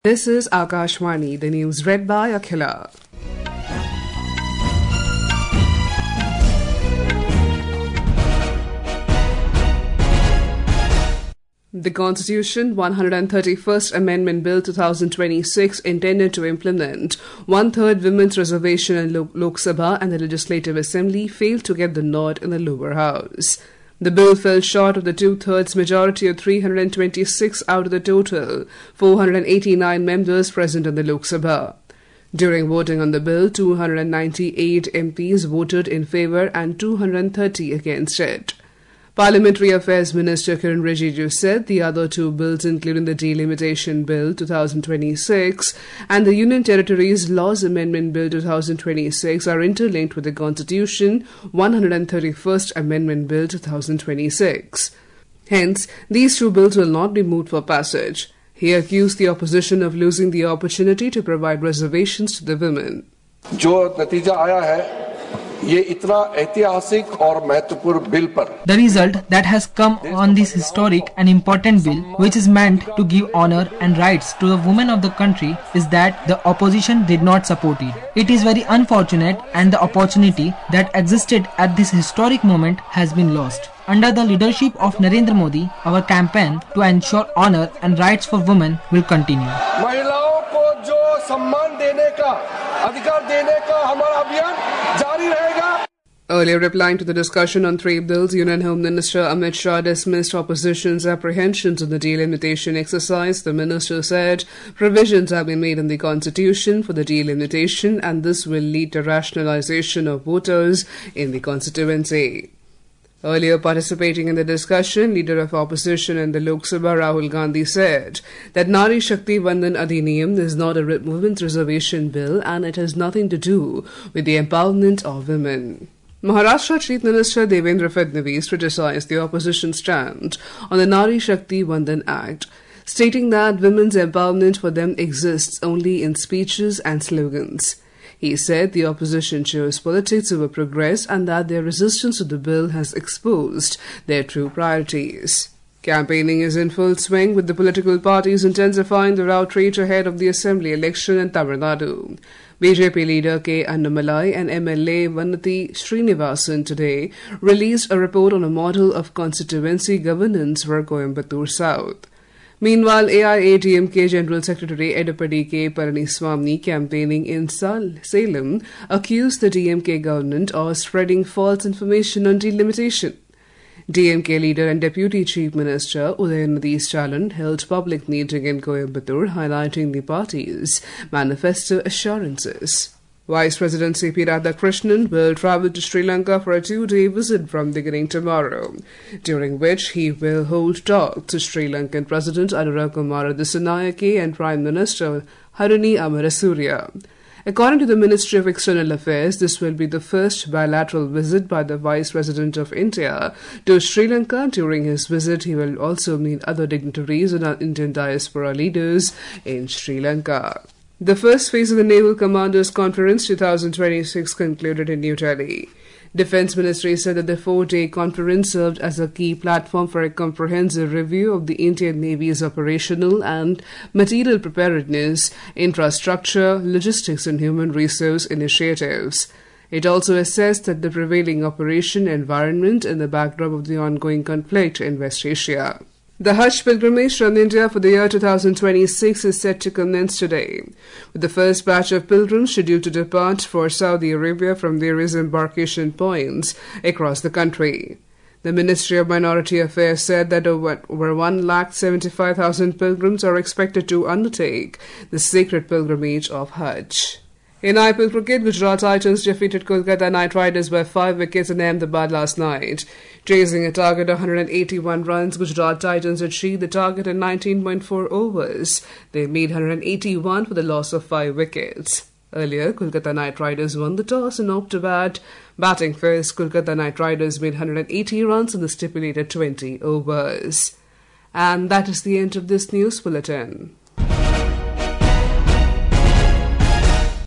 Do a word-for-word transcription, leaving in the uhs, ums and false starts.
This is Akashvani, the news read by Akhila. The Constitution one hundred thirty-first Amendment Bill two thousand twenty-six, intended to implement one-third women's reservation in Lok Sabha and the Legislative Assembly, failed to get the nod in the lower house. The bill fell short of the two-thirds majority of three hundred twenty-six out of the total four hundred eighty-nine members present in the Lok Sabha. During voting on the bill, two hundred ninety-eight M Ps voted in favour and two hundred thirty against it. Parliamentary Affairs Minister Kiren Rijiju said the other two bills, including the Delimitation Bill two thousand twenty-six and the Union Territories Laws Amendment Bill two thousand twenty-six, are interlinked with the Constitution one hundred thirty-first Amendment Bill two thousand twenty-six. Hence, these two bills will not be moved for passage. He accused the opposition of losing the opportunity to provide reservations to the women. जो नतीजा आया है ये इतना ऐतिहासिक और महत्वपूर्ण bill पर The result that has come on this historic and important bill, which is meant to give honor and rights to the women of the country, is that the opposition did not support it. It is very unfortunate, and the opportunity that existed at this historic moment has been lost. Under the leadership of Narendra Modi, our campaign to ensure honor and rights for women will continue. महिलाओं को जो सम्मान देने का अधिकार देने का हमारा अभियान जारी रहेगा. Earlier replying to the discussion on three bills, Union Home Minister Amit Shah dismissed opposition's apprehensions in the delimitation exercise. The minister said provisions have been made in the constitution for the delimitation, and this will lead to rationalization of voters in the constituency. Earlier participating in the discussion, leader of opposition in the Lok Sabha, Rahul Gandhi, said that Nari Shakti Vandan Adhiniyam is not a women's reservation bill and it has nothing to do with the empowerment of women. Maharashtra Chief Minister Devendra Fadnavis criticized the opposition stand on the Nari Shakti Vandan Act, stating that women's empowerment for them exists only in speeches and slogans. He said the opposition chose politics over progress and that their resistance to the bill has exposed their true priorities. Campaigning is in full swing, with the political parties intensifying their outreach ahead of the assembly election in Tamil Nadu. B J P leader K. Annamalai and M L A Vannati Srinivasan today released a report on a model of constituency governance for Coimbatore South. Meanwhile, A I A D M K General Secretary Edapadi K. Palaniswamy, campaigning in Salem, accused the D M K government of spreading false information on delimitation. D M K leader and Deputy Chief Minister Udayanidhi Stalin held public meeting in Coimbatore, highlighting the party's manifesto assurances. Vice President C P Radhakrishnan will travel to Sri Lanka for a two-day visit from beginning tomorrow, during which he will hold talks to Sri Lankan President Anura Kumara Dissanayake and Prime Minister Harini Amarasuriya. According to the Ministry of External Affairs, this will be the first bilateral visit by the Vice President of India to Sri Lanka. During his visit, he will also meet other dignitaries and Indian diaspora leaders in Sri Lanka. The first phase of the Naval Commanders Conference twenty twenty-six concluded in New Delhi. Defence Ministry said that the four-day conference served as a key platform for a comprehensive review of the Indian Navy's operational and material preparedness, infrastructure, logistics and human resource initiatives. It also assessed that the prevailing operation environment in the backdrop of the ongoing conflict in West Asia. The Hajj pilgrimage from India for the year two thousand twenty-six is set to commence today, with the first batch of pilgrims scheduled to depart for Saudi Arabia from various embarkation points across the country. The Ministry of Minority Affairs said that over one lakh seventy-five thousand pilgrims are expected to undertake the sacred pilgrimage of Hajj. In I P L cricket, Gujarat Titans defeated Kolkata Knight Riders by five wickets in Ahmedabad last night. Chasing a target of one hundred eighty-one runs, Gujarat Titans achieved the target in nineteen point four overs. They made one hundred eighty-one for the loss of five wickets. Earlier, Kolkata Knight Riders won the toss and opted to bat. Batting first, Kolkata Knight Riders made one hundred eighty runs in the stipulated twenty overs. And that is the end of this news bulletin.